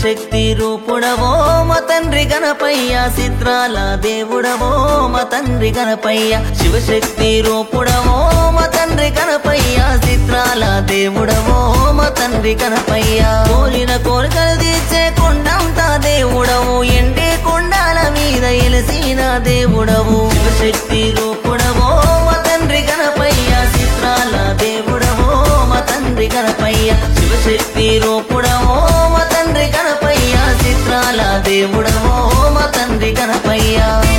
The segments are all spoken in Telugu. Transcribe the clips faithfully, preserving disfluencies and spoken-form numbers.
శివశక్తి రూపుడవో మా తండ్రి గణపయ్య చిత్రాల దేవుడవో మా తండ్రి గణపయ్య శివశక్తి రూపుడవో మా తండ్రి గణపయ్య చిత్రాల దేవుడవో మా తండ్రి గణపయ్య కోరిన కోరికలు తీర్చే కొండంతా దేవుడవు ఎండే కొండాల మీద ఎలసిన దేవుడవు శివశక్తి రూపుడవో మా తండ్రి గణపయ్య చిత్రాల దేవుడవో మా తండ్రి గణపయ్య శివశక్తి రూపుడవో మా తండ్రి గణపయ్య చిత్రాల దేవుడవో మా తండ్రి గణపయ్య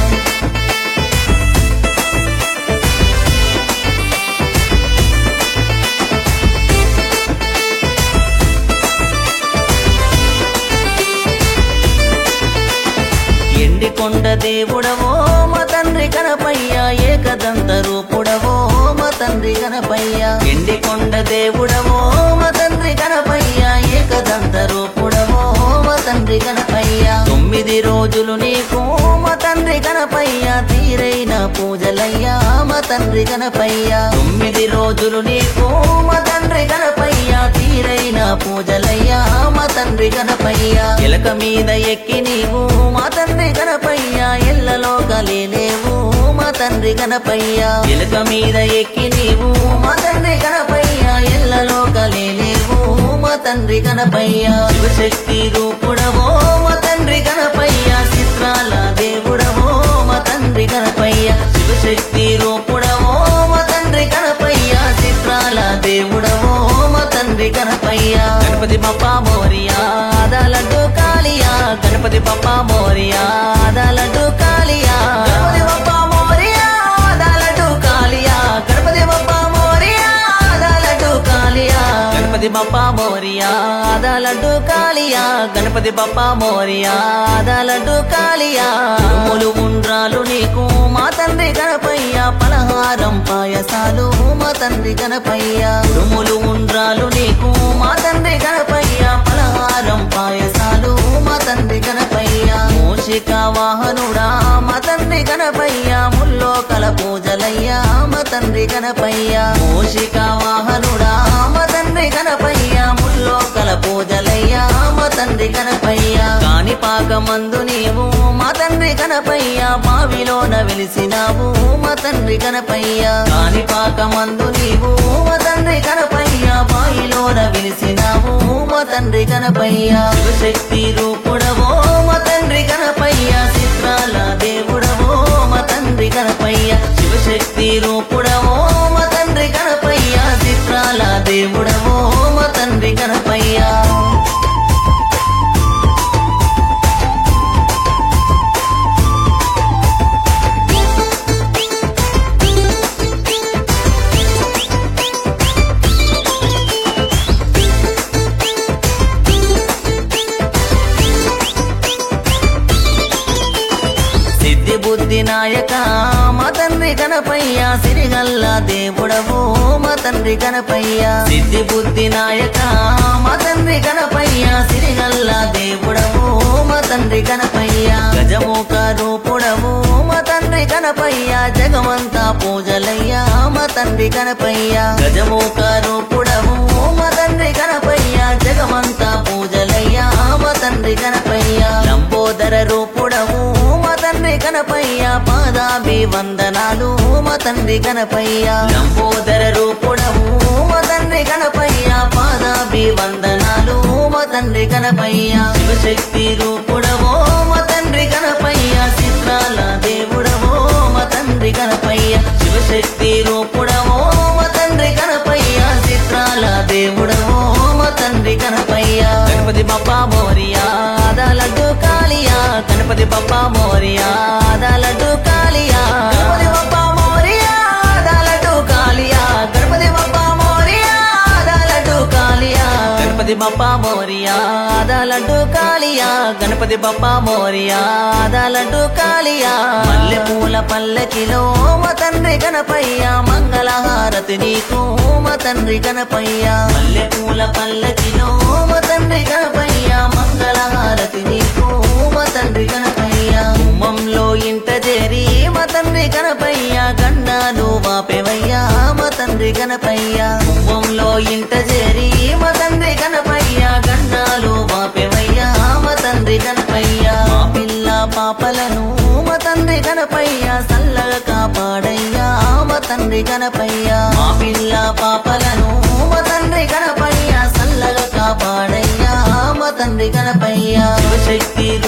ఎండికొండ దేవుడవో మా తండ్రి గణపయ్య ఏకదంత రూపుడవో మా తండ్రి గణపయ్య ఎండికొండ దేవుడవో మా తండ్రి గణపయ్య ఏకదంత రూపుడవో మా తండ్రి గణపయ్య తొమ్మిది రోజులు నీకు మా తండ్రి గణపయ్య తీరైన పూజలయ్యా మా తండ్రి గణపయ్య తొమ్మిది రోజులు నీకు మా తండ్రి గణపయ్య తీరైన పూజలయ్యా మా తండ్రి గణపయ్య ఎలక మీద ఎక్కి నీవు మా తండ్రి గణపయ్య ఎల్లలో కలిలేవు మా తండ్రి గణపయ్య ఎలక మీద ఎక్కి నీవు మా తండ్రి గణపయ్య ఎల్లలో కలిలేవు మా తండ్రి గణపయ్య శివశక్తి రూపుడవో మా తండ్రి గణపయ్య చిత్రాల దేవుడవో మా తండ్రి గణపయ్య శివశక్తి రూపుడవో మా తండ్రి గణపయ్య చిత్రాల దేవుడవో మా తండ్రి గణపయ్య గణపతి బప్పా మోరియా ఆదాలడ్డు కాళియా గణపతి బప్పా మోరియా ఆదాలడ్డు కాళియా గణపతి బప్పా మోరియా ఆదాలడ్డు కాళియా గణపతి బప్పా మోరియా ఆదాలడ్డు కాళియా గణపతి బప్పా మోరియా ఆదాలడ్డు కాళియా గణపతి బప్పా మోరియా ఆదాలడ్డు కాళియా ఉరుములు ఉండ్రాలు నీకు మా తండ్రి గణపయ్య పలహారం పాయసాలు మా తండ్రి గణపయ్య ఉరుములు ఉండ్రాలు నీకు మా తండ్రి గణపయ్య పలహారం పాయసాలు మా తండ్రి గణపయ్య మూషిక వాహనుడా మా తండ్రి గణపయ్య ముల్లోకల పూజలయ్యా మా తండ్రి గణపయ్య మూషిక వాహనుడా మా తండ్రి గణపయ్య ముల్లోకల పూజలయ్యా మా తండ్రి గణపయ్య కాణిపాక మందు నీవు మా తండ్రి గణపయ్య బావిలోన వెలిసినావు మా తండ్రి గణపయ్య కాణిపాక మందు నీవు మా తండ్రి గణపయ్య బావిలోన వెలిసినావు మా తండ్రి గణపయ్య శివశక్తి రూపుడవో మా తండ్రి గణపయ్య చిత్రాల దేవుడవో మా తండ్రి గణపయ్య శివశక్తి రూపుడవో మా తండ్రి గణపయ్య చిత్రాల దేవుడవో మా తండ్రి గణపయ్య బుద్ధి నాయక మా తండ్రి గణపయ్య సిరిగల్ల దేవుడవో మా తండ్రి గణపయ్య సిద్ధి బుద్ధి నాయక మా తండ్రి గణపయ్య సిరిగల్ల దేవుడవో మా తండ్రి గణపయ్య గజముఖ రూపుడవో మా తండ్రి గణపయ్య జగమంతా పూజలయ్యా మా తండ్రి గణపయ్య గజముఖ రూపుడవో మా తండ్రి గణపయ్య జగమంతా పూజలయ్యా మా తండ్రి గణపయ్య లంబోదర రూపుడవు మా తండ్రి గణపయ్య పాదాభి వందనాలు మా తండ్రి గణపయ్య లంబోదర రూపుడవు మా తండ్రి గణపయ్య పాదాభి వందనాలు మా తండ్రి గణపయ్య శివశక్తి రూపుడవో మా తండ్రి గణపయ్య చిత్రాల దేవుడవో మా తండ్రి గణపయ్య శివశక్తి రూపుడవో మా తండ్రి గణపయ్య చిత్రాల దేవుడవో మా తండ్రి గణపయ్య గణపతి బప్పా మోరియా ఆదాలడ్డు కాళియా గణపతి బప్పా మోరియా ఆదాలడ్డు కాళియా గణపతి బప్పా మోరియా ఆదాలడ్డు కాళియా గణపతి బప్పా మోరియా ఆదాలడ్డు కాళియా గణపతి బప్పా మోరియా ఆదాలడ్డు కాళియా గణపతి బప్పా మోరియా ఆదాలడ్డు కాళియా మల్లె పూల పల్లకిలో మా తండ్రి గణపయ్య మంగళహారతి నీకు మా తండ్రి గణపయ్య మల్లె పూల పల్లకిలో మా తండ్రి గణపయ్య మంగళహారతి నీకు మా తండ్రి గణపయ్య ఉమ్మంలో ఇంట చేరి మా తండ్రి గణపయ్య గండాలు వాపెవయ్యా మా తండ్రి గణపయ్య ఉమ్మంలో ఇంట చేరి మా తండ్రి గణపయ్య గండాలు వాపెవయ్యా తండ్రి గణపయ్య మా పిల్ల పాపలను మా తండ్రి గణపయ్య సల్లగా కాపాడయ్యా మా తండ్రి గణపయ్య మా పిల్ల పాపలను మా తండ్రి గణపయ్య సల్లగా కాపాడయ్యా మా తండ్రి గణపయ్య శివశక్తి